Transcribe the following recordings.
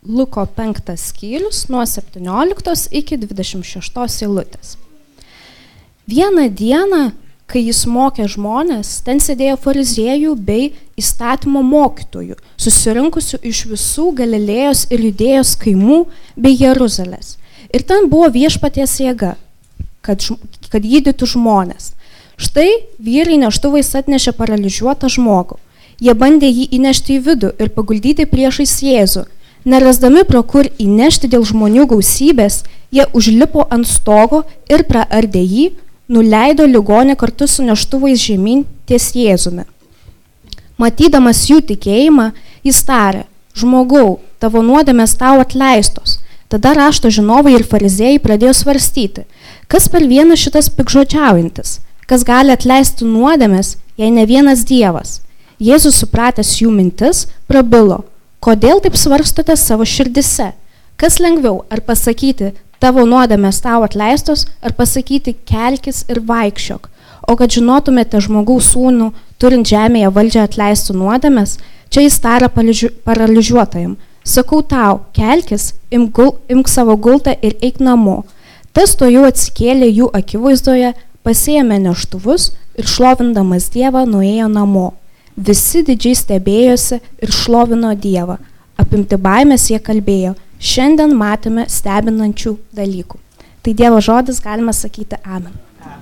Luko 5 skyrius nuo 17 iki 26 eilutės. Vieną dieną, kai jis mokė žmonės, ten sėdėjo fariziejų bei įstatymo mokytojų, susirinkusių iš visų Galilėjos ir Judėjos kaimų bei Jeruzalės. Ir ten buvo viešpaties jėga, kad gydytų žmonės. Štai vyrai neštuvais atnešė paralyžiuotą žmogų. Jie bandė jį įnešti į vidų ir paguldyti priešais Jėzų. Nerasdami pro kur įnešti dėl žmonių gausybės, jie užlipo ant stogo ir praardė jį, nuleido ligonį kartu su neštuvais žemyn ties Jėzumi. Matydamas jų tikėjimą, jis tarė: žmogau, tavo nuodėmės tau atleistos. Tada rašto žinovai ir fariziejai pradėjo svarstyti, kas per vieną šitas pikžodžiaujantis, kas gali atleisti nuodėmės, jei ne vienas Dievas. Jėzus, supratęs jų mintis, prabilo: kodėl taip svarstote savo širdise? Kas lengviau, ar pasakyti, tavo nuodėmės tau atleistos, ar pasakyti, kelkis ir vaikščiok? O kad žinotumėte žmogaus sūnų, turint žemėje valdžią atleisti nuodėmės, čia jis tarė paralyžiuotajam: sakau tau, kelkis, imk savo gultą ir eik namo. Tas tuojau atsikėlė jų akivaizdoje, pasiėmė neštuvus ir šlovindamas Dievą nuėjo namo. Visi didžiai stebėjosi ir šlovino Dievą. Apimti baimės jie kalbėjo: šiandien matėme stebinančių dalykų. Tai Dievo žodis, galima sakyti amen.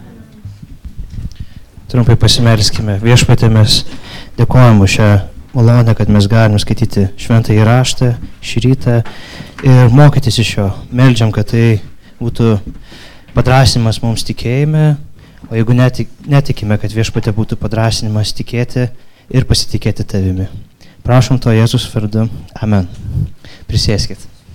Trumpai pasimelskime. Viešpatie, mes dėkojame už šią malonę, kad mes galim skaityti šventąjį raštą šį rytą ir mokytis iš jo. Meldžiam, kad tai būtų padrąsinimas mums tikėjime, o jeigu netikime, kad viešpatie būtų padrąsinimas tikėti ir pasitikėti tavimi. Prašom to Jėzus vardu. Amen. Prisėskit.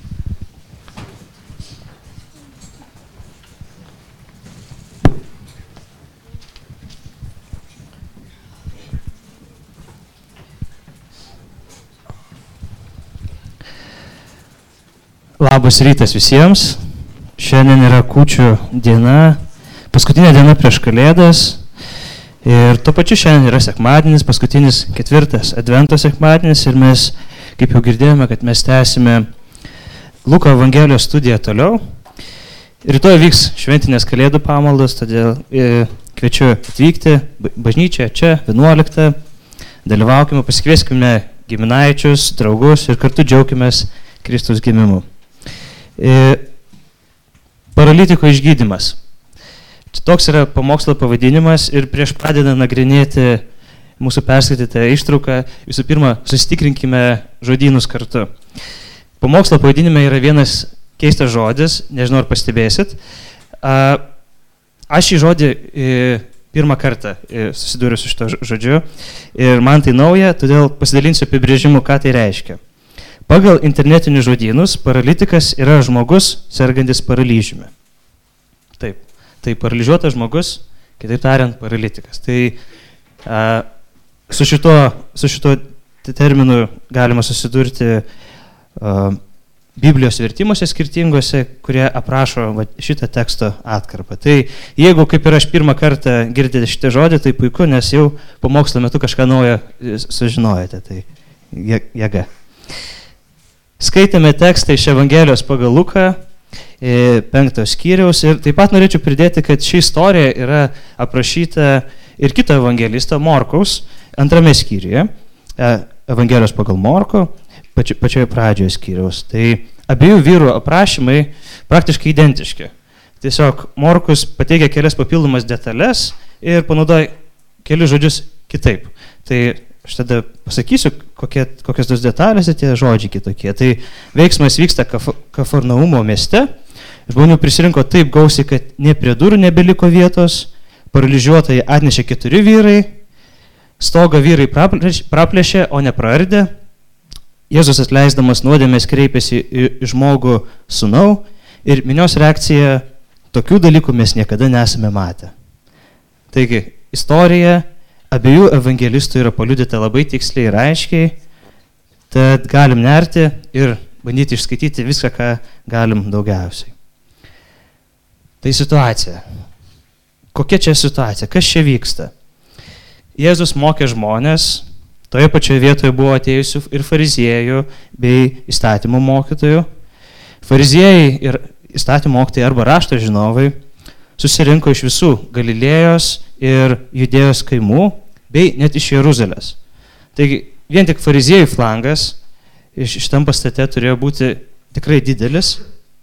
Labas rytas visiems. Šiandien yra kūčių diena, paskutinė diena prieš Kalėdas. Ir tuo pačiu šiandien yra sekmadienis, paskutinis 4 advento sekmadienis ir mes, kaip jau girdėjome, kad mes tęsime Luko Evangelijos studiją toliau. Rytoj vyks šventinės Kalėdų pamaldos, todėl kviečiu atvykti bažnyčią čia 11. Dalyvaukime, pasikvieskime giminaičius, draugus ir kartu džiaukimės Kristaus gimimu. Paralitiko išgydymas. Toks yra pamokslo pavadinimas ir prieš pradedant nagrinėti mūsų perskaitytą ištrauką, visų pirma, susitikrinkime žodynus kartu. Pamokslo pavadinime yra vienas keistas žodis, nežinau ar pastebėsit. Aš šį žodį pirmą kartą susidūriau su šito žodžiu ir man tai nauja, todėl pasidalinsiu apibrėžimu, ką tai reiškia. Pagal internetinius žodynus, paralitikas yra žmogus sergantis paralyžiumi. Taip. Tai paralyžiuotas žmogus, kitaip tariant, paralitikas. Tai su šito terminu galima susidurti Biblijos vertimuose skirtingose, kurie aprašo šitą teksto atkarpą. Tai jeigu, kaip ir aš pirmą kartą girdite šitą žodį, tai puiku, nes jau pamokslo metu kažką naujo sužinojate. Tai jėga. Skaitėme tekstą iš Evangelijos pagal Luką, 5 skyriaus ir taip pat norėčiau pridėti, kad ši istorija yra aprašyta ir kito evangelisto Morkaus 2 skyriuje, Evangelijos pagal Morkų, pačioje pradžioje skyriaus. Tai abiejų vyrų aprašymai praktiškai identiški. Tiesiog Morkus pateikia kelias papildomas detalės ir panaudoja kelius žodžius kitaip. Tai aš tada pasakysiu, kokios tos detalės ir tie žodžiai kitokie. Tai veiksmas vyksta Kafarnaumo mieste. Žmonių prisirinko taip gausiai, kad ne prie durų nebeliko vietos. Paralyžiuotojai atnešė 4 vyrai. Stogą vyrai praplėšė, o ne praardė. Jėzus atleisdamas nuodėmės kreipėsi į žmogų sūnau ir minios reakcija: tokių dalykų mes niekada nesame matę. Taigi, istorija abiejų evangelistų yra paliudyta labai tiksliai ir aiškiai, tad galim nerti ir bandyti išskaityti viską, ką galim daugiausiai. Tai situacija. Kokia čia situacija? Kas čia vyksta? Jėzus mokė žmonės, toje pačioje vietoje buvo atėjusių ir fariziejų bei įstatymų mokytojų. Fariziejai ir įstatymų mokytojai arba rašto žinovai susirinko iš visų Galilėjos ir Judėjos kaimų bei net iš Jeruzalės. Taigi vien tik fariziejų flangas šitam pastate turėjo būti tikrai didelis.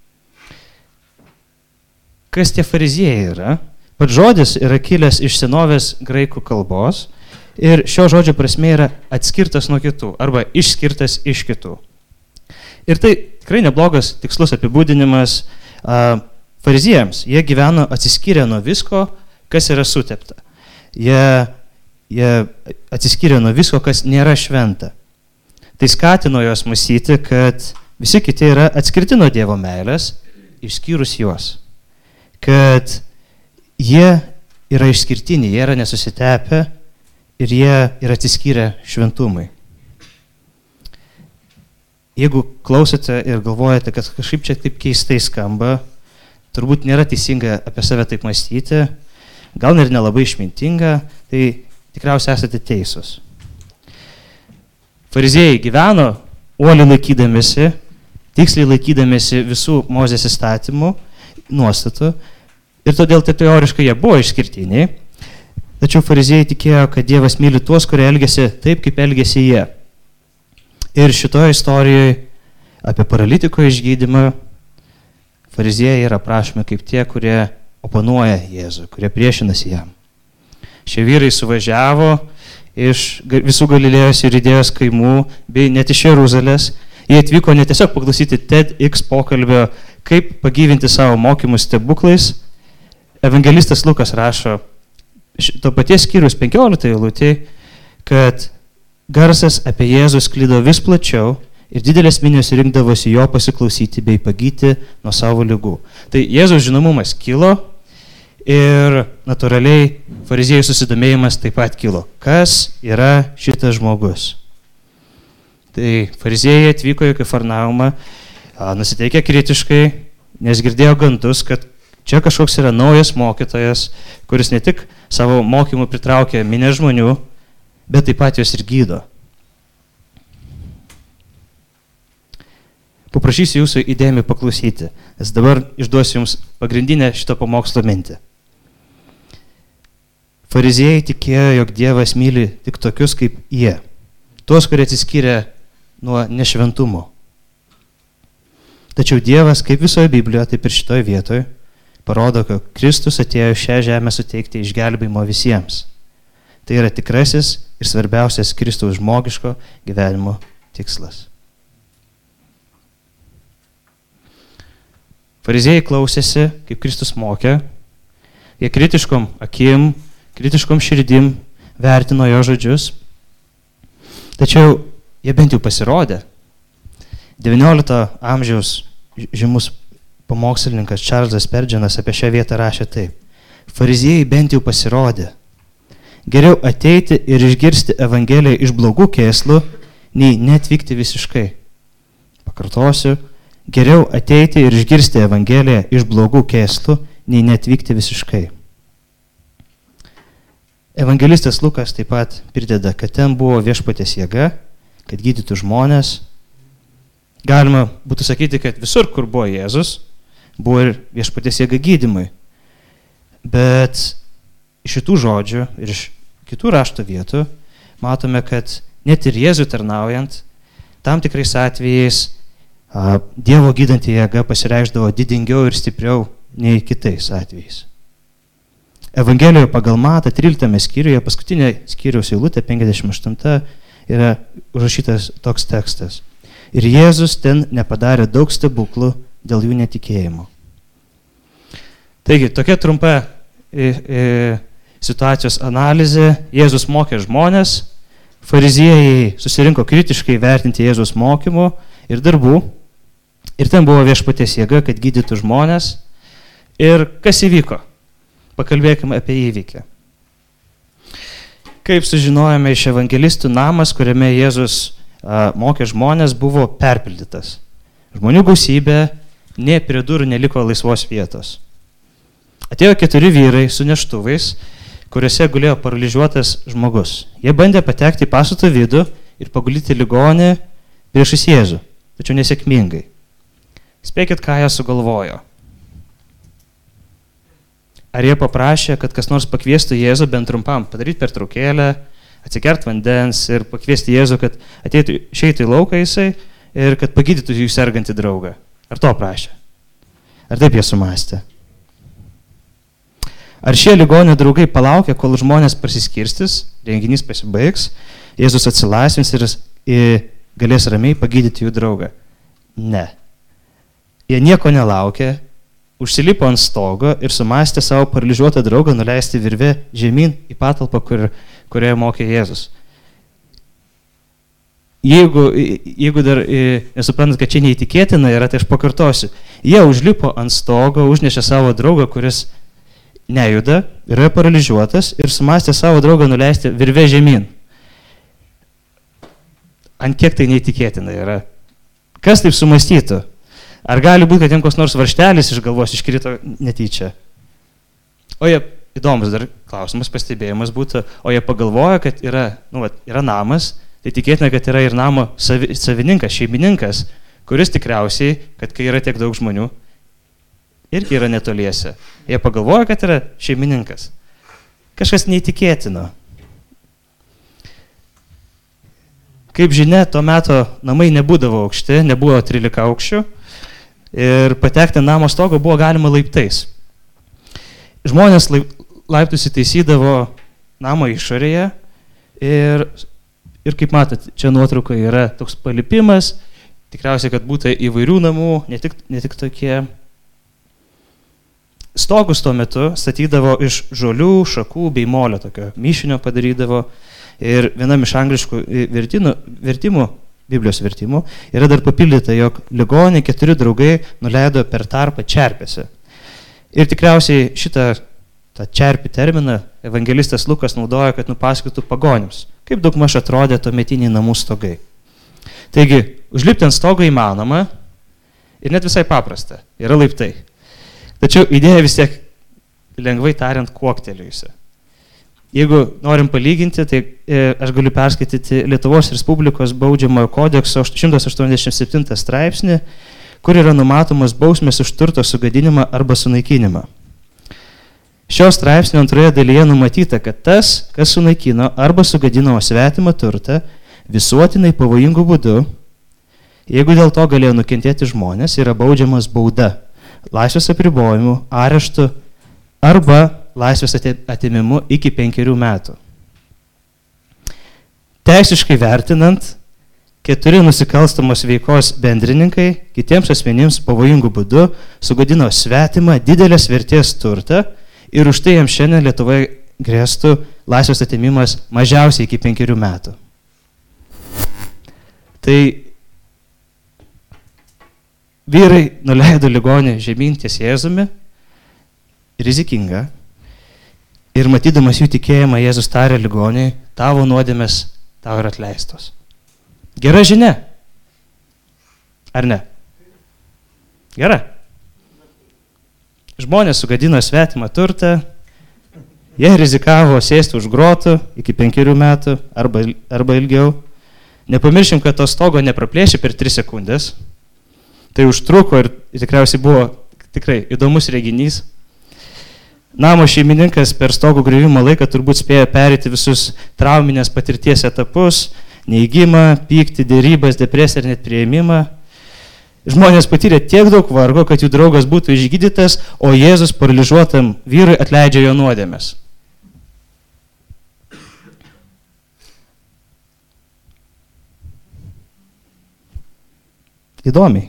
Kas tie fariziejai yra? Pats žodis yra kilęs iš senovės graikų kalbos ir šio žodžio prasmė yra atskirtas nuo kitų arba išskirtas iš kitų. Ir tai tikrai neblogas tikslus apibūdinimas fariziejams. Jie gyveno atsiskyrę nuo visko, kas yra sutepta. Jie atsiskyrė nuo visko, kas nėra šventa. Tai skatino juos mąstyti, kad visi kiti yra atskirti nuo Dievo meilės, išskyrus juos. Kad jie yra išskirtiniai, jie yra nesusitepę ir jie yra atsiskyrę šventumui. Jeigu klausote ir galvojate, kad kažkaip čia taip keistai skamba, turbūt nėra teisinga apie save taip mąstyti, gal ir nelabai išmintinga, tai tikriausiai esate teisūs. Fariziejai gyveno uoliai laikydamėsi, tiksliai laikydamėsi visų Mozės įstatymų, nuostatų, ir todėl tai teoriškai jie buvo išskirtiniai, tačiau fariziejai tikėjo, kad Dievas myli tuos, kurie elgiasi taip, kaip elgiasi jie. Ir šitoje istorijoje apie paralitiko išgydymą fariziejai yra aprašomi kaip tie, kurie oponuoja Jėzų, kurie priešinasi jam. Šie vyrai suvažiavo iš visų Galilėjos ir Judėjos kaimų, bei net iš Jeruzalės. Jie atvyko ne tiesiog paklausyti TEDx pokalbio, kaip pagyvinti savo mokymus stebuklais. Evangelistas Lukas rašo to paties skyriaus 15 eilutėje, kad garsas apie Jėzų sklido vis plačiau ir didelės minios rinkdavosi jo pasiklausyti bei pagyti nuo savo ligų. Tai Jėzaus žinomumas kilo ir natūraliai fariziejų susidomėjimas taip pat kilo. Kas yra šitas žmogus? Tai fariziejai atvyko į Kafarnaumą, nusiteikę kritiškai, nes girdėjo gandus, kad čia kažkoks yra naujas mokytojas, kuris ne tik savo mokymu pritraukia minią žmonių, bet taip pat juos ir gydo. Paprašysiu jūsų įdėmiai paklausyti, nes dabar išduosiu jums pagrindinę šito pamokslo mintį. Fariziejai tikėjo, jog Dievas myli tik tokius kaip jie, tuos, kurie atsiskyrė nuo nešventumo. Tačiau Dievas, kaip visoje Biblijoje, taip ir šitoje vietoje, parodo, kad Kristus atėjo šią žemę suteikti išgelbėjimo visiems. Tai yra tikrasis ir svarbiausias Kristaus žmogiško gyvenimo tikslas. Fariziejai klausėsi, kaip Kristus mokė, jie kritiškom akim, kritiškom širdim vertino jo žodžius, tačiau jie bent jau pasirodė. 19 amžiaus žymus pamokslininkas Čarlzas Sperdžianas apie šią vietą rašė taip. Fariziejai bent jau pasirodė. Geriau ateiti ir išgirsti Evangeliją iš blogų kėslų, nei neatvykti visiškai. Pakartosiu, geriau ateiti ir išgirsti Evangeliją iš blogų kėslų, nei neatvykti visiškai. Evangelistas Lukas taip pat prideda, kad ten buvo viešpaties jėga, kad gydytų žmonės. Galima būtų sakyti, kad visur, kur buvo Jėzus, buvo ir viešpaties jėga gydymui. Bet iš šitų žodžių ir iš kitų rašto vietų matome, kad net ir Jėzui tarnaujant, tam tikrais atvejais Dievo gydanti jėga pasireikšdavo didingiau ir stipriau nei kitais atvejais. Evangelijoje pagal Matą 13 skyriuje, paskutinė skyriaus eilutė 58 yra užrašytas toks tekstas. Ir Jėzus ten nepadarė daug stebuklų dėl jų netikėjimo. Taigi, tokia trumpa situacijos analizė. Jėzus mokė žmonės, fariziejai susirinko kritiškai vertinti Jėzus mokymų ir darbų. Ir ten buvo viešpaties jėga, kad gydytų žmonės. Ir kas įvyko? Pakalbėkime apie įvykį. Kaip sužinojome iš evangelistų, namas, kuriame Jėzus mokė žmonės, buvo perpildytas. Žmonių gausybė, nė prie durų neliko laisvos vietos. Atėjo 4 vyrai su neštuvais, kuriuose gulėjo paralyžiuotas žmogus. Jie bandė patekti į pastato vidų ir pagulyti ligonį priešais Jėzų, tačiau nesėkmingai. Spėkit, ką jie sugalvojo. Ar jie paprašė, kad kas nors pakviestų Jėzų bent trumpam, padaryti pertraukėlę, atsikert vandens ir pakviesti Jėzų, kad ateitų, išeitų į lauką jisai ir kad pagydytų jų sergantį draugą. Ar to prašė? Ar taip jie sumastė? Ar šie ligonio draugai palaukė, kol žmonės prasiskirstis, renginys pasibaigs, Jėzus atsilaisvins ir galės ramiai pagydyti jų draugą? Ne. Jie nieko nelaukė, užsilipo ant stogo ir sumastė savo paralyžiuotą draugą nuleisti virvę žemyn į patalpą, kurioje mokė Jėzus. Jeigu dar nesuprantat, kad čia neįtikėtina yra, tai aš pakartosiu. Jie užlipo ant stogo, užnešė savo draugą, kuris nejuda, yra paralyžiuotas ir sumastė savo draugą nuleisti virvę žemyn. Ant kiek tai neįtikėtina yra? Kas taip sumastytų? Ar gali būti, kad jiems koks nors varžtelis iš galvos iškrito netyčia? O jie, įdomus dar klausimas, pastebėjimas būtų, o jie pagalvoja, kad yra namas, tai tikėtina, kad yra ir namo savininkas, šeimininkas, kuris tikriausiai, kad kai yra tiek daug žmonių, irgi yra netoliese. Jie pagalvoja, kad yra šeimininkas. Kažkas neįtikėtino. Kaip žinia, tuo metu namai nebūdavo aukšti, nebuvo 13 aukščių ir patekti namo stogo buvo galima laiptais. Žmonės laiptus įtaisydavo namo išorėje ir kaip matot, čia nuotrauka yra toks palipimas, tikriausiai, kad būtų įvairių namų, ne tik tokie. Stogus tuo metu statydavo iš žolių, šakų bei molio, tokio mišinio padarydavo. Ir vienam iš angliškų vertimų, Biblijos vertimų, yra dar papildyta, jog ligoniai 4 draugai nuleido per tarpą čerpėse. Ir tikriausiai tą čerpį terminą evangelistas Lukas naudoja, kad nupasakotų pagonims, kaip daugmaž atrodė tuometiniai namų stogai. Taigi, užlipti ant stogo įmanoma ir net visai paprasta, yra laiptai. Tačiau idėja vis tiek, lengvai tariant, kuoktelėjusi. Jeigu norim palyginti, tai aš galiu perskaityti Lietuvos Respublikos baudžiamojo kodekso 187 straipsnį, kur yra numatomos bausmės už turto sugadinimą arba sunaikinimą. Šios straipsnio antroje dalyje numatyta, kad tas, kas sunaikino arba sugadino svetimą turtą, visuotinai pavojingų būdų, jeigu dėl to galėjo nukentėti žmonės, yra baudžiamas bauda, laisvės apribojimu, areštu arba laisvės atėmimu iki 5 metų. Teisiškai vertinant, 4 nusikalstamos veikos bendrininkai kitiems asmenims pavojingų būdų sugadino svetimą didelės vertės turtą ir už tai jiems šiandien Lietuvoje grėstų laisvės atėmimas mažiausiai iki 5 metų. Tai vyrai nuleido ligonį žemyn ties Jėzumi, rizikinga, ir matydamas jų tikėjimą, Jėzus tarė ligoniui, tavo nuodėmės tau yra atleistos. Gera žinia. Ar ne? Gera. Žmonės sugadino svetimą turtą, jie rizikavo sėsti už grotų iki 5 metų arba ilgiau. Nepamiršim, kad to stogo nepraplėšė per 3 sekundės. Tai užtruko ir tikriausiai buvo tikrai įdomus reginys. Namo šeimininkas per stogo griuvimo laiką turbūt spėjo perėti visus trauminės patirties etapus, neigimą, pyktį, dėrybas, depresiją ir net priėmimą. Žmonės patyrė tiek daug vargo, kad jų draugas būtų išgydytas, o Jėzus paralyžiuotam vyrui atleidžia jo nuodėmes. Įdomiai.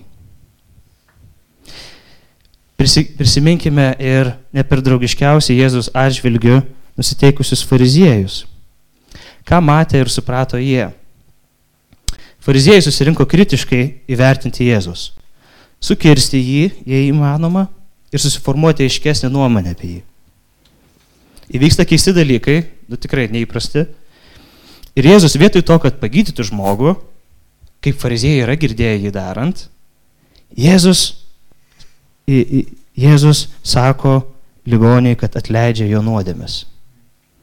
Prisiminkime ir ne per draugiškiausiai Jėzus atžvilgiu nusiteikusius fariziejus. Ką matė ir suprato jie? Fariziejai susirinko kritiškai įvertinti Jėzus, sukirsti jį, jei įmanoma, ir susiformuoti aiškesnę nuomonę apie jį. Įvyksta keisti dalykai, tikrai neįprasti, ir Jėzus vietoj to, kad pagydytų žmogų, kaip fariziejai yra girdėję jį darant, Jėzus sako ligoniai, kad atleidžia jo nuodėmes.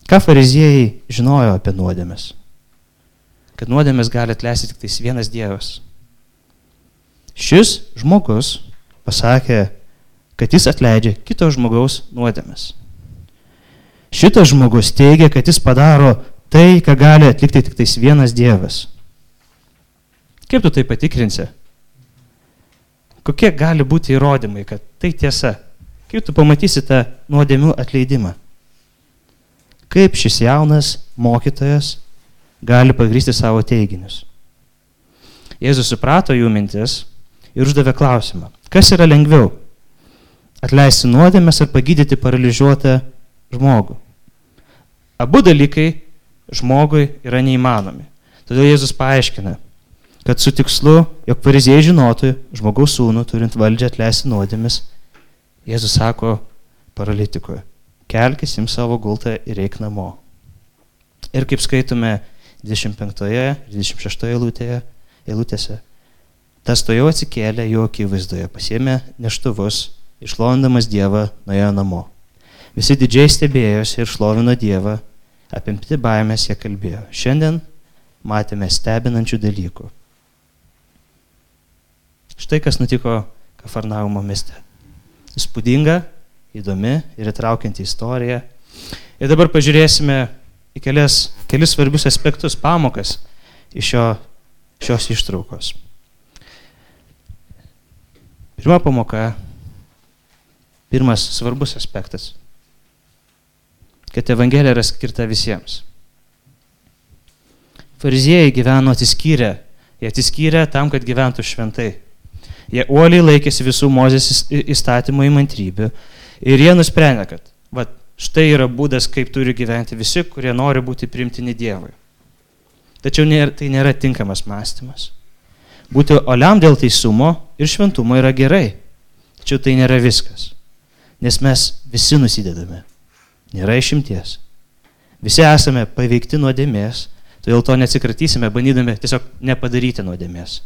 Ką fariziejai žinojo apie nuodėmes? Kad nuodėmes gali atleisti tik tais vienas Dievas. Šis žmogus pasakė, kad jis atleidžia kito žmogaus nuodėmes. Šitas žmogus teigia, kad jis padaro tai, ką gali atlikti tik tais vienas Dievas. Kaip tu tai patikrinsi? Kokie gali būti įrodymai, kad tai tiesa? Kaip tu pamatysi tą nuodėmių atleidimą? Kaip šis jaunas mokytojas gali pagrysti savo teiginius? Jėzus suprato jų mintis ir uždavė klausimą. Kas yra lengviau? Atleisti nuodėmes ar pagydyti paralyžiuotą žmogų? Abu dalykai žmogui yra neįmanomi. Todėl Jėzus paaiškina, kad su tikslu, jog fariziejai žinotų žmogaus sūnų, turint valdžią atleisti nuodėmes, Jėzus sako paralitikui, kelkis, imk savo gultą ir eik namo. Ir kaip skaitome 25 ir 26 eilutėse, tas tojau atsikėlė jo akivaizdoje, pasiėmė neštuvus, išlovindamas Dievą, nuėjo namo. Visi didžiai stebėjosi ir šlovino Dievą, apimti baimės jie kalbėjo. Šiandien matėme stebinančių dalykų. Štai kas nutiko Kafarnaumo mieste. Įspūdinga, įdomi ir įtraukianti istorija. Ir dabar pažiūrėsime į kelis svarbius aspektus, pamokas iš šios ištraukos. Pirma pamoka, pirmas svarbus aspektas, kad Evangelija yra skirta visiems. Fariziejai gyveno atsiskyrę, jie atsiskyrė tam, kad gyventų šventai. Jie uoliai laikėsi visų Mozės įstatymo įmantrybių ir jie nusprendė, kad štai yra būdas, kaip turi gyventi visi, kurie nori būti priimtini Dievui. Tačiau tai nėra tinkamas mąstymas. Būti oliam dėl teisumo ir šventumo yra gerai, tačiau tai nėra viskas, nes mes visi nusidedame. Nėra išimties. Visi esame paveikti nuodėmės, todėl to neatsikratysime, bandydami tiesiog nepadaryti nuodėmės.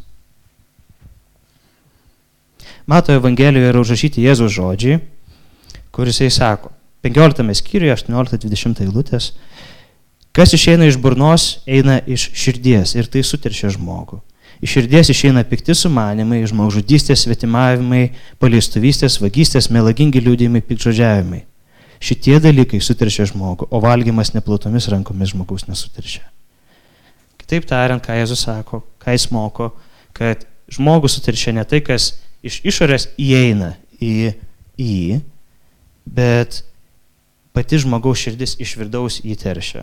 Mato Evangelijoje yra užrašyti Jėzaus žodžiai, kur jisai sako, 15 skyriuje, 18-20 eilutės, kas išeina iš burnos, eina iš širdies ir tai suteršia žmogų. Iš širdies išeina pikti sumanimai, žmogžudystės, svetimavimai, paleistuvystės, vagystės, melagingi liudijimai, piktžodžiavimai. Šitie dalykai suteršia žmogų, o valgymas neplautomis rankomis žmogaus nesuteršia. Kitaip tariant, ką Jėzus sako, ką jis moko, kad žmogus suteršia ne tai, kas iš išorės įeina į jį, bet pati žmogaus širdis iš vidaus jį teršia.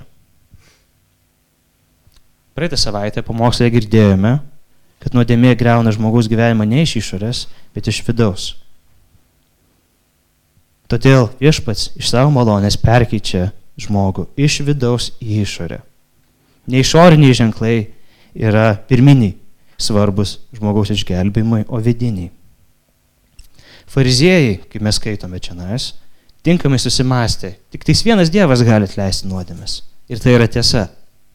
Praeitą savaitę pamokslėje girdėjome, kad nuodėmė griauna žmogaus gyvenimą ne iš išorės, bet iš vidaus. Todėl viešpats iš savo malonės perkeičia žmogų iš vidaus į išorę. Ne išoriniai ženklai yra pirminiai svarbus žmogaus išgelbėjimui, o vidiniai. Fariziejai, kaip mes skaitome čionais, tinkamai susimąstė, tik tais vienas Dievas gali atleisti nuodėmes. Ir tai yra tiesa.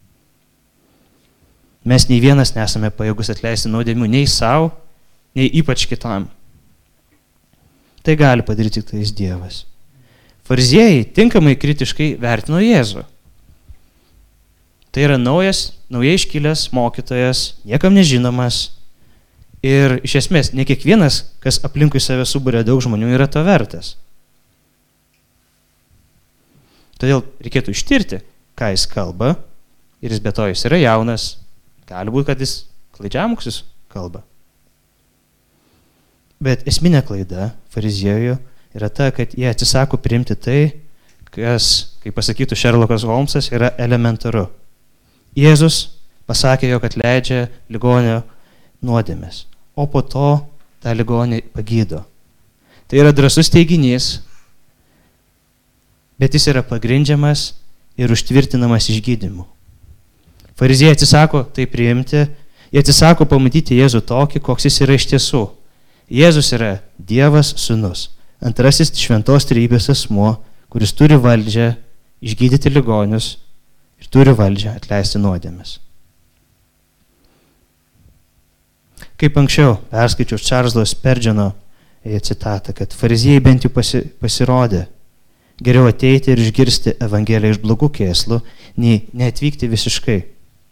Mes nei vienas nesame pajėgus atleisti nuodėmių nei savo, nei ypač kitam. Tai gali padaryti tik tais Dievas. Fariziejai tinkamai kritiškai vertino Jėzų. Tai yra naujai iškilęs mokytojas, niekam nežinomas. Ir iš esmės, ne kiekvienas, kas aplinkui save suburia daug žmonių, yra to vertas. Todėl reikėtų ištirti, ką jis kalba. Ir jis be to jis yra jaunas. Gali būti, kad jis klaidžiamokslius kalba. Bet esminė klaida fariziejų yra ta, kad jie atsisako priimti tai, kas, kaip pasakytų Sherlockas Holmsas, yra elementaru. Jėzus pasakė, jog atleidžia ligonio nuodėmes, o po to tą ligonį pagydo. Tai yra drąsus teiginys, bet jis yra pagrindžiamas ir užtvirtinamas išgydymu. Fariziejai atsisako tai priimti, jie atsisako pamatyti Jėzų tokį, koks jis yra iš tiesų. Jėzus yra Dievas sūnus, antrasis šventos trejybės asmuo, kuris turi valdžią išgydyti ligonius ir turi valdžią atleisti nuodėmes. Kaip anksčiau perskaičiau Čarlzo Sperdžiono citatą, kad fariziejai bent jau pasirodė, Geriau ateiti ir išgirsti Evangeliją iš blogų kėslų, nei neatvykti visiškai.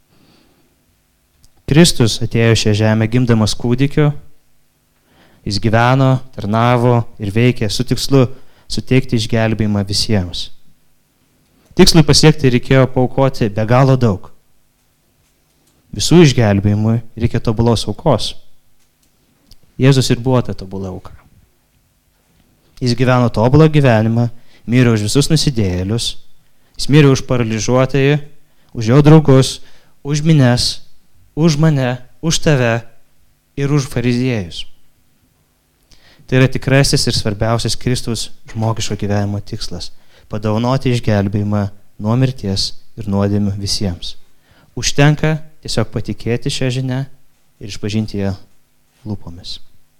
Kristus atėjo šią žemę gimdamas kūdikiu, jis gyveno, tarnavo ir veikė su tikslu suteikti išgelbėjimą visiems. Tikslui pasiekti reikėjo paaukoti be galo daug. Visų išgelbėjimui reikia tobulos aukos. Jėzus ir buvo ta tobula auka. Jis gyveno tobulą gyvenimą, mirė už visus nusidėjėlius, jis mirė už paralyžiuotąjį, už jo draugus, už mines, už mane, už tave ir už fariziejus. Tai yra tikrasis ir svarbiausias Kristaus žmogiško gyvenimo tikslas – padovanoti išgelbėjimą nuo mirties ir nuodėmių visiems. Užtenka tiesiog patikėti šią žinią ir išpažinti ją lūpomis.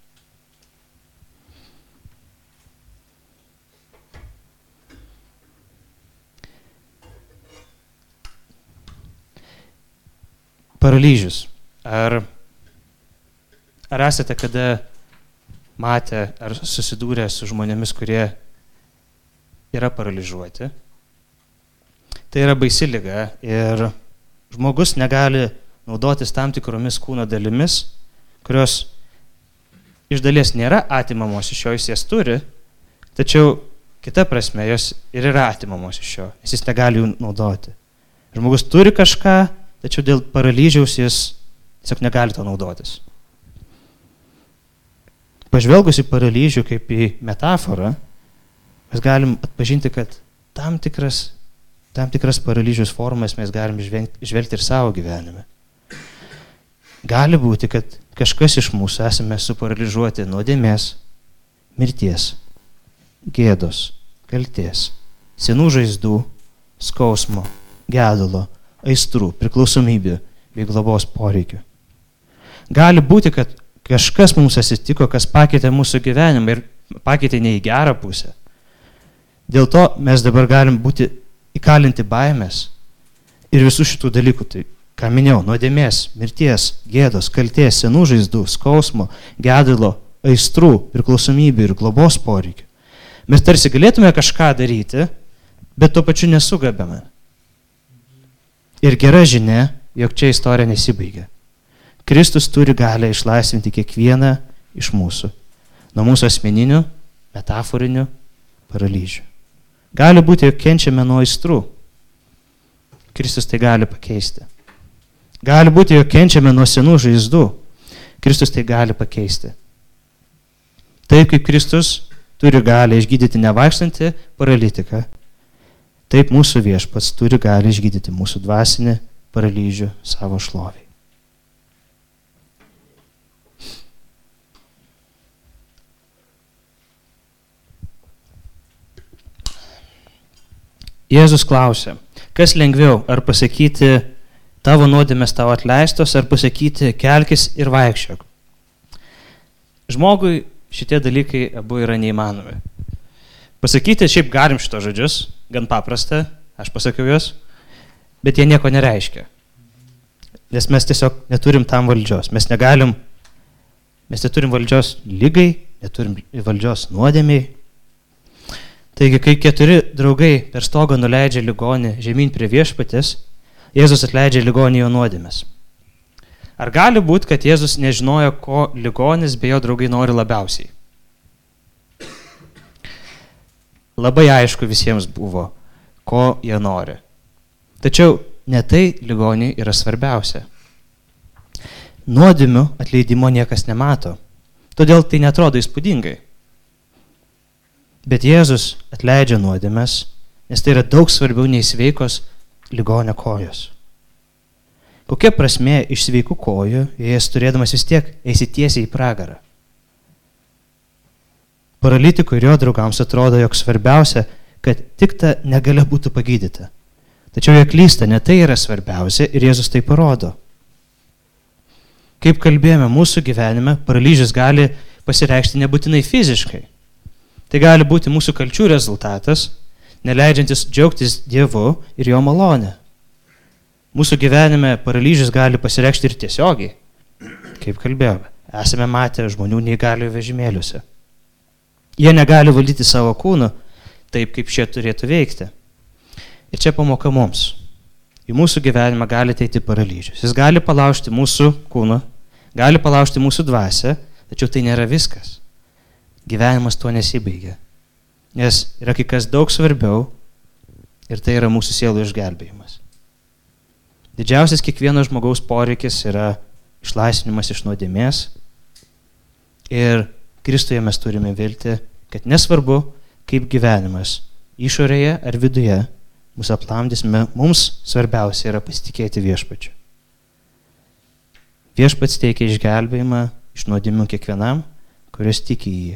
Paralyžius. Ar esate kada matę ar susidūrę su žmonėmis, kurie yra paralyžiuoti? Tai yra baisi liga ir žmogus negali naudotis tam tikromis kūno dalimis, kurios iš dalies nėra atimamos iš jo, jis jas turi, tačiau kita prasme jos ir yra atimamos iš jo, jis negali jų naudoti. Žmogus turi kažką, tačiau dėl paralyžiaus jis tiesiog negali to naudotis. Pažvelgus į paralyžių kaip į metaforą, mes galim atpažinti, kad tam tikras paralyžiaus formas mes galim žvelgti ir savo gyvenime. Gali būti, kad kažkas iš mūsų esame suparalyžiuoti nuodėmės, mirties, gėdos, kaltės, senų žaizdų, skausmo, gedulo, aistrų, priklausomybių bei globos poreikių. Gali būti, kad kažkas mums atsitiko, kas pakeitė mūsų gyvenimą ir pakeitė ne į gerą pusę. Dėl to mes dabar galim būti įkalinti baimės ir visų šitų dalykų. Tai, ką minėjau, nuodėmės, mirties, gėdos, kaltės, senų žaizdų, skausmo, gedulo, aistrų, priklausomybių ir globos poreikių. Mes tarsi galėtume kažką daryti, bet tuo pačiu nesugebame. Ir gera žinia, jog čia istorija nesibaigia. Kristus turi galę išlaisvinti kiekvieną iš mūsų, nuo mūsų asmeninių, metaforinių paralyžių. Gali būti, jog kenčiame nuo aistrų. Kristus tai gali pakeisti. Gali būti, jog kenčiame nuo senų žaizdų. Kristus tai gali pakeisti. Taip kaip Kristus turi galę išgydyti nevaikštantį paralitiką, taip mūsų viešpats turi gali išgydyti mūsų dvasinį paralyžių savo šloviai. Jėzus klausė, kas lengviau, ar pasakyti tavo nuodėmės tavo atleistos, ar pasakyti kelkis ir vaikščiok. Žmogui šitie dalykai abu yra neįmanomi. Pasakyti šiaip galim šitos žodžius, gan paprasta, aš pasakiau juos, bet jie nieko nereiškia. Nes mes tiesiog neturim tam valdžios. Mes neturim valdžios lygai, neturim valdžios nuodėmiai. Taigi, kai 4 draugai per stogą nuleidžia ligonį žemyn prie viešpatės, Jėzus atleidžia ligonį jo nuodėmes. Ar gali būti, kad Jėzus nežinojo, ko ligonis bei jo draugai nori labiausiai? Labai aišku visiems buvo, ko jie nori. Tačiau ne tai ligoniai yra svarbiausia. Nuodėmių atleidimo niekas nemato, todėl tai netrodo įspūdingai. Bet Jėzus atleidžia nuodėmes, nes tai yra daug svarbiau nei sveikos ligonio kojos. Kokia prasmė iš sveikų kojų, jei jas turėdamas vis tiek eisi tiesiai į pragarą? Paralitikui ir jo draugams atrodo, jog svarbiausia, kad tik ta negalia būtų pagydyta. Tačiau jie klysta, ne tai yra svarbiausia ir Jėzus tai parodo. Kaip kalbėjome, mūsų gyvenime paralyžius gali pasireikšti nebūtinai fiziškai. Tai gali būti mūsų kalčių rezultatas, neleidžiantis džiaugtis Dievu ir jo malonę. Mūsų gyvenime paralyžius gali pasireikšti ir tiesiogiai. Kaip kalbėjome, esame matę žmonių neįgalių vežimėliuose. Jie negali valdyti savo kūnų, taip, kaip šie turėtų veikti. Ir čia pamoka mums. Į mūsų gyvenimą gali ateiti paralyžius. Jis gali palaužti mūsų kūną, gali palaužti mūsų dvasią, tačiau tai nėra viskas. Gyvenimas tuo nesibaigia. Nes yra kai kas daug svarbiau ir tai yra mūsų sielų išgelbėjimas. Didžiausias kiekvieno žmogaus poreikis yra išlaisvinimas iš nuodėmės ir Kristuje mes turime vilti, kad nesvarbu, kaip gyvenimas išorėje ar viduje mus aplamdys, mums svarbiausia yra pasitikėti viešpačiu. Viešpats teikia išgelbėjimą iš nuodėmių kiekvienam, kuris tiki į jį.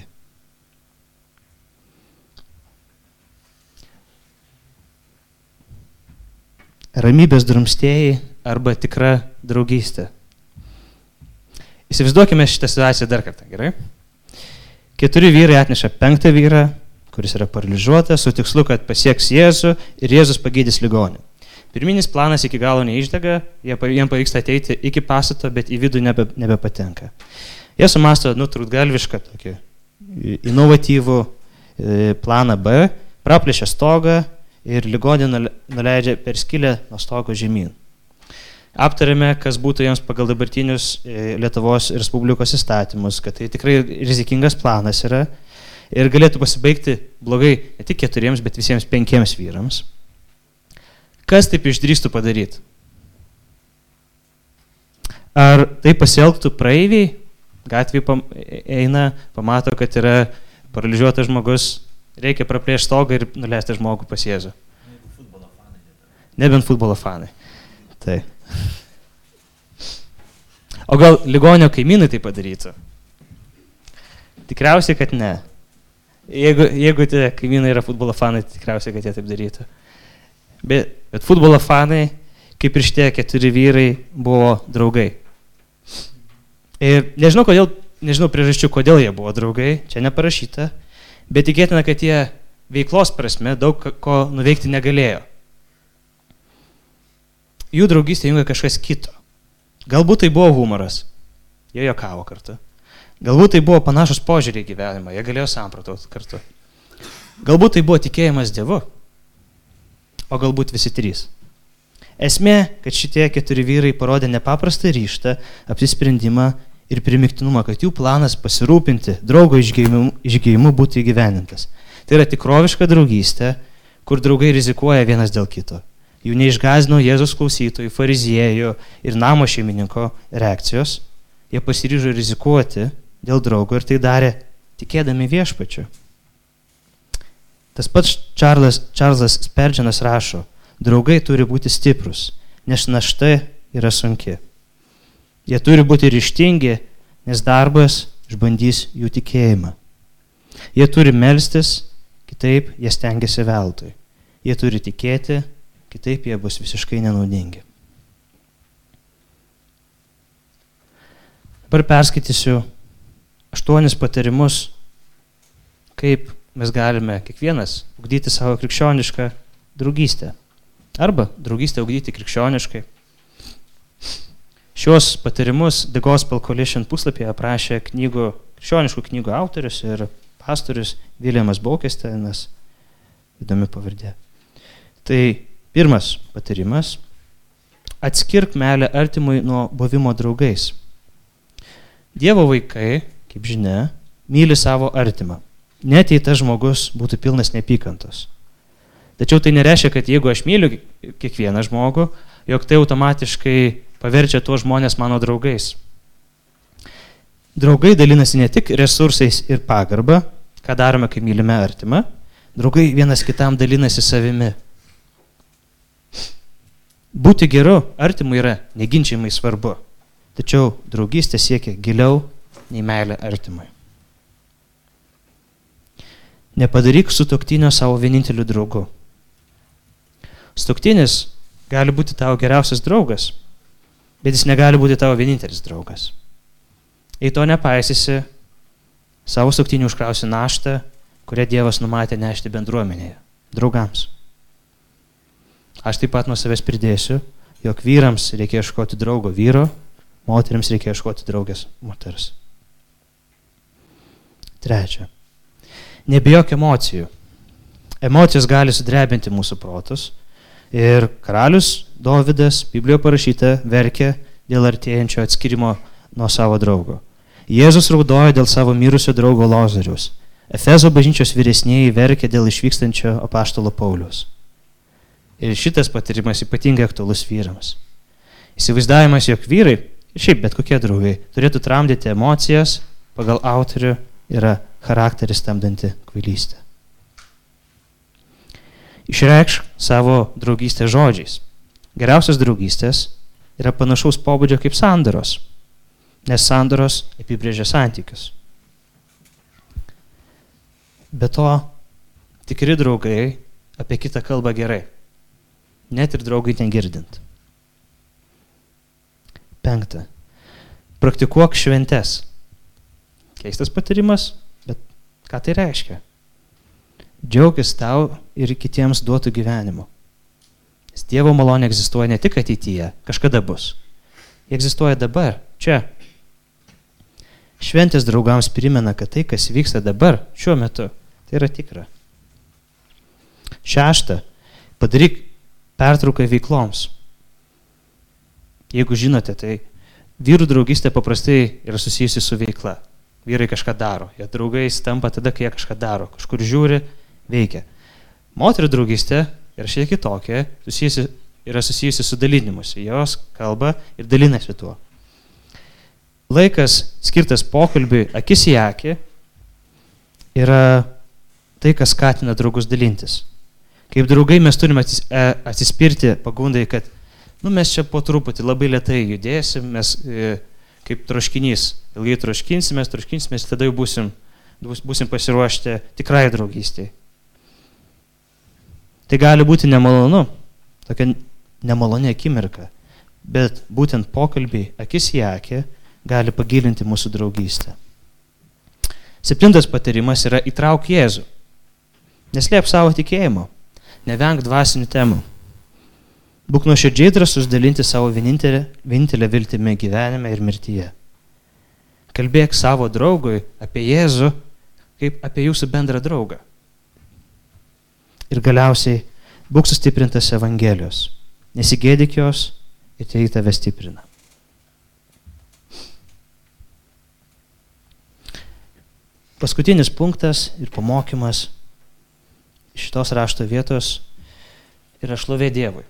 Ramybės drumstėjai arba tikra draugystė. Įsivaizduokime šitą situaciją dar kartą, gerai? 4 vyrai atneša 5 vyrą, kuris yra paralyžiuotas, su tikslu, kad pasieks Jėzų ir Jėzus pagydys ligonį. Pirminis planas iki galo neišdega, jiems pavyksta ateiti iki pastato, bet į vidų nebepatenka. Jie sumasto trūktgalvišką tokį inovatyvų planą B, praplėšia stogą ir ligonį nuleidžia per skylę nuo stogo žemyn. Aptarėme, kas būtų jiems pagal dabartinius Lietuvos Respublikos įstatymus, kad tai tikrai rizikingas planas yra ir galėtų pasibaigti blogai ne tik 4, bet visiems 5 vyrams. Kas taip išdrįstų padaryti? Ar tai pasielgtų praeiviai? Gatvėje eina, pamato, kad yra paralyžiuotas žmogus, reikia praplėšti stogą ir nuleisti žmogų pas Jėzų. Nebent futbolo fanai. Tai. O gal ligonio kaimynai tai padarytų? Tikriausiai, kad ne. Jeigu tie kaimynai yra futbolo fanai, tikriausiai, kad jie taip darytų. Bet futbolo fanai, kaip ir šitie 4 vyrai, buvo draugai. Ir nežinau priežasčių, kodėl jie buvo draugai, čia neparašyta, bet tikėtina, kad jie veiklos prasme daug ko nuveikti negalėjo. Jų draugystė jungia kažkas kito. Galbūt tai buvo humoras, jie juokavo kartu. Galbūt tai buvo panašus požiūrį į gyvenimą, jie galėjo samprotauti kartu. Galbūt tai buvo tikėjimas Dievu, o galbūt visi 3. Esmė, kad šitie 4 vyrai parodė nepaprastą ryžtą, apsisprendimą ir primiktinumą, kad jų planas pasirūpinti draugo išgijimu būtų įgyvendintas. Tai yra tikroviška draugystė, kur draugai rizikuoja vienas dėl kito. Jų neišgąsdino Jėzaus klausytojų, fariziejų ir namo šeimininko reakcijos. Jie pasiryžo rizikuoti dėl draugo ir tai darė tikėdami viešpačiu. Tas pats Čarlzas Sperdžianas rašo, draugai turi būti stiprus, nes našta yra sunki. Jie turi būti ryžtingi, nes darbas išbandys jų tikėjimą. Jie turi melstis, kitaip jie stengiasi veltui. Jie turi tikėti, kitaip jie bus visiškai nenaudingi. Dabar perskaitysiu 8 patarimus, kaip mes galime kiekvienas ugdyti savo krikščionišką draugystę. Arba draugystę ugdyti krikščioniškai. Šios patarimus The Gospel Coalition puslapyje aprašė krikščioniškų knygų autorius ir pastorius Viljamas Baukestenas, įdomi pavardė. Tai pirmas patarimas – atskirk meilę artimui nuo buvimo draugais. Dievo vaikai, kaip žinia, myli savo artimą. Net jei tas žmogus būtų pilnas neapykantos. Tačiau tai nereiškia, kad jeigu aš myliu kiekvieną žmogų, jog tai automatiškai paverčia tuos žmonės mano draugais. Draugai dalinasi ne tik resursais ir pagarba, ką darome, kai mylime artimą, draugai vienas kitam dalinasi savimi. Būti geru artimu yra neginčiamai svarbu, tačiau draugystė siekia giliau nei meilė artimui. Nepadaryk sutuoktinio savo vieninteliu draugu. Sutuoktinis gali būti tavo geriausias draugas, bet jis negali būti tavo vienintelis draugas. Jei to nepaisysi, savo sutuoktiniu užkrausi naštą, kurią Dievas numatė nešti bendruomenėje, draugams. Aš taip pat nuo savęs pridėsiu, jog vyrams reikia ieškoti draugo vyro, moteriams reikia ieškoti draugės moters. 3. Nebijok emocijų. Emocijos gali sudrebinti mūsų protus. Ir karalius Dovydas, Biblijoje parašyta, verkė dėl artėjančio atskirimo nuo savo draugo. Jėzus raudojo dėl savo mirusio draugo Lozoriaus. Efezo bažnyčios vyresnieji verkė dėl išvykstančio apaštalo Pauliaus. Ir šitas patyrimas ypatingai aktualus vyrams. Įsivaizdavimas, jog vyrai, ir šiaip bet kokie draugai, turėtų tramdyti emocijas, pagal autorių yra charakteris tamdanti kvailystė. Išreikšk savo draugystę žodžiais. Geriausios draugystės yra panašaus pobūdžio kaip sandoros, nes sandoros apibrėžia santykius. Be to, tikri draugai apie kitą kalbą gerai, net ir draugai negirdint. 5. Praktikuok šventes. Keistas patyrimas, bet ką tai reiškia? Džiaugis tau ir kitiems duotų gyvenimo. Nes Dievo malonė egzistuoja ne tik ateityje, kažkada bus. Jie egzistuoja dabar, čia. Šventės draugams primena, kad tai, kas vyksta dabar, šiuo metu, tai yra tikra. 6. Padaryk pertrauką veikloms. Jeigu žinote, tai vyrų draugystė paprastai yra susijusi su veikla. Vyrai kažką daro, jie draugais tampa tada, kai jie kažką daro, kažkur žiūri, veikia. Moterų draugystė yra šiek tiek kitokia, yra susijusi su dalinimusi. Jos kalba ir dalinasi tuo. Laikas skirtas pokalbiui akis į akį yra tai, kas skatina draugus dalintis. Kaip draugai mes turime atsispirti pagundai, kad mes čia po truputį labai lėtai judėsim, mes kaip troškinys, ilgai troškinsimės, tada jau būsim pasiruošti tikrai draugystėje. Tai gali būti nemalonu, tokia nemaloni akimirka, bet būtent pokalbiai akis į akį gali pagilinti mūsų draugystę. 7. patarimas yra įtrauk Jėzų. Neslėp savo tikėjimo, nevenk dvasinių temų. Būk nuoširdžiai drąsus dalinti savo vienintelę viltimi gyvenime ir mirtyje. Kalbėk savo draugui apie Jėzų kaip apie jūsų bendrą draugą. Ir galiausiai būk sustiprintas Evangelijos. Nesigėdyk jos ir tai tave stiprina. Paskutinis punktas ir pamokymas iš šitos rašto vietos yra šlovė Dievui.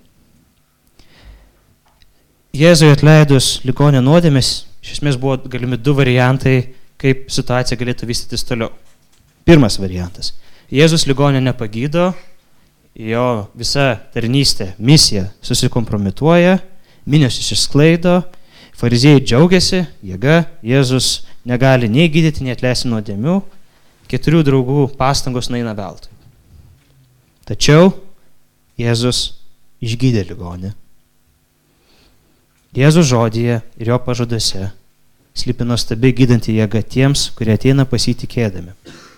Jėzui atleidus ligonio nuodėmes, iš esmės buvo galimi 2 variantai, kaip situacija galėtų vystytis toliau. Pirmas variantas. Jėzus ligonio nepagydo, jo visa tarnystė, misija susikompromituoja, minios išsisklaido, fariziejai džiaugiasi, jėga, Jėzus negali nei gydyti, nei atleisti nuodėmių, 4 draugų pastangos nueina veltui. Tačiau Jėzus išgydė ligonį. Jėzus žodyje ir jo pažaduose slypi nuostabiai gydanti jėga tiems, kurie ateina pas jį tikėdami.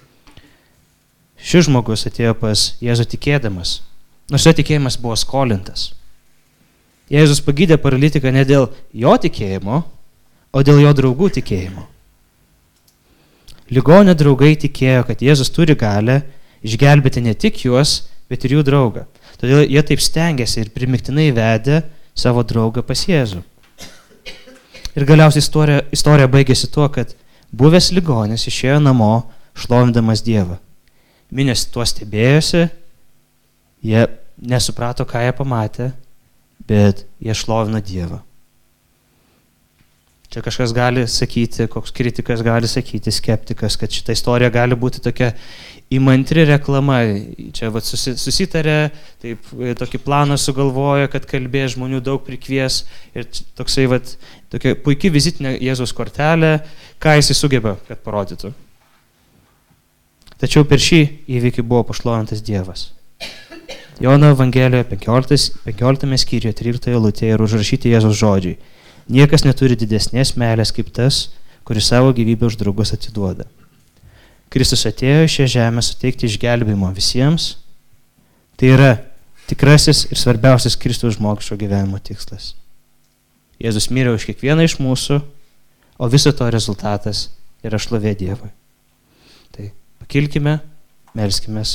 Šis žmogus atėjo pas Jėzų tikėdamas, nors jo tikėjimas buvo skolintas. Jėzus pagydė paralitiką ne dėl jo tikėjimo, o dėl jo draugų tikėjimo. Ligonio draugai tikėjo, kad Jėzus turi galę išgelbėti ne tik juos, bet ir jų draugą. Todėl jie taip stengiasi ir primiktinai vedė savo draugą pas Jėzų. Ir galiausiai istorija baigėsi tuo, kad buvęs ligonis išėjo namo šlovindamas Dievą. Minios tuo stebėjosi, jie nesuprato, ką jie pamatė, bet jie šlovino Dievą. Čia kažkas gali sakyti, koks kritikas gali sakyti, skeptikas, kad šita istorija gali būti tokia įmantri reklama. Čia susitarė, taip, tokį planą sugalvojo, kad kalbės žmonių daug prikvies ir toksai tokia puikia vizitinė Jėzaus kortelė, ką jis sugeba, kad parodytų. Tačiau per šį įvykį buvo pašlovintas Dievas. Jono Evangelijoje 15 skyriuje 13 eilutėje yra užrašyti Jėzaus žodžiai. Niekas neturi didesnės meilės kaip tas, kuris savo gyvybę už draugus atiduoda. Kristus atėjo į šią žemę suteikti išgelbėjimo visiems. Tai yra tikrasis ir svarbiausias Kristaus žmogiško gyvenimo tikslas. Jėzus mirė už kiekvieną iš mūsų, o viso to rezultatas yra šlovė Dievui. Tai pakilkime, melskimės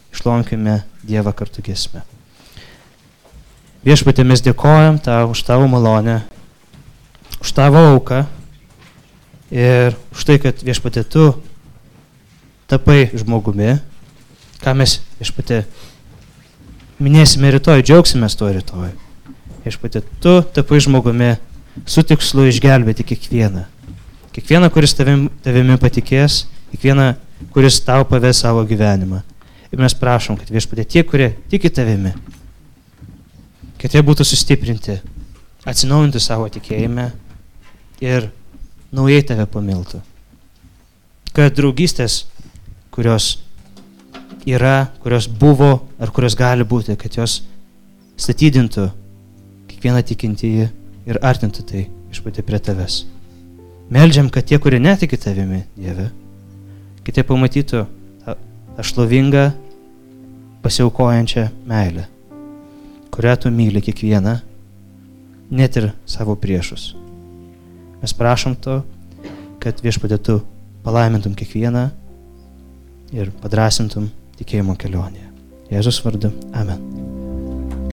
išlonkime Dievą kartu giesme. Viešpatie, mes dėkojam tau už tavo malonę, už tavo auką ir už tai, kad viešpatie tu tapai žmogumi, ką mes viešpatie minėsime rytoj, džiaugsimės tuo rytoj. Viešpatie, tu tapai žmogumi su tikslu išgelbėti kiekvieną. Kiekvieną, kuris tavimi patikės, kiekvieną, kuris tau paves savo gyvenimą. Ir mes prašom, kad viešpatie tie, kurie tiki tavimi, kad jie būtų sustiprinti, atsinaujinti savo tikėjime ir naujai tave pamiltų. Kad draugystės, kurios yra, kurios buvo ar kurios gali būti, kad jos statydintų kiekvieną tikintįjį ir artintų tai viešpatie prie tavęs. Meldžiam, kad tie, kurie netiki tavimi, Dieve, kad jie pamatytų tą šlovingą, pasiaukojančią meilę, kurią tu myli kiekvieną, net ir savo priešus. Mes prašom to, kad viešpatie tu palaimintum kiekvieną ir padrasintum tikėjimo kelionėje. Jėzus vardu. Amen.